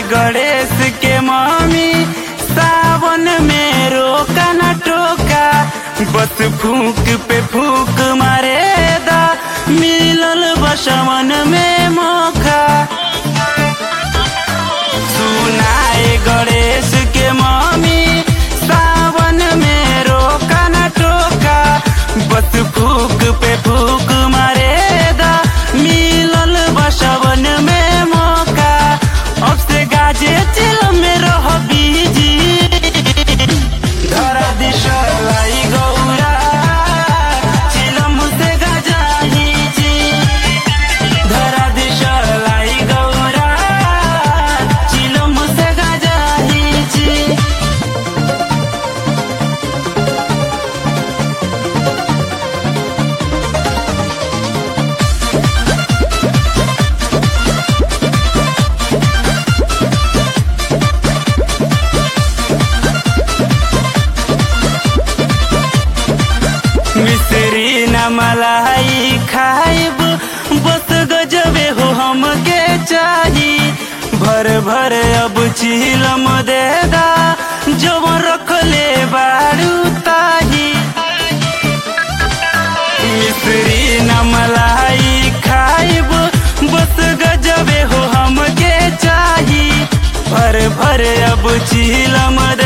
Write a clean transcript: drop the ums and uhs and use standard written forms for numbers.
गणेश के मामी सावन में रोका न टोका, बस फूक पे फूक मारे दा, मिलल बसवन में मौका। सुनाए गणेश के मामी सावन में रोका न टोका, बस फूक पे फूक मारे दा, मिलल बसवन में मौका। अब से गाजे चिल में रह बीजी, धरा दिशा लाई गौरा, चिलम से गजाही जी, धरा दिशा लाई गौरा, चिलम से गजाही जी। मिश्री न मलाई खाइब, बस गजबे हो हमके चाही, भर भर अब चिलम दे दा, जो रख ले बारू ताही। मिश्री न मलाई खाइब, बस गजबे हो हमके चाही, भर भर अब चिलम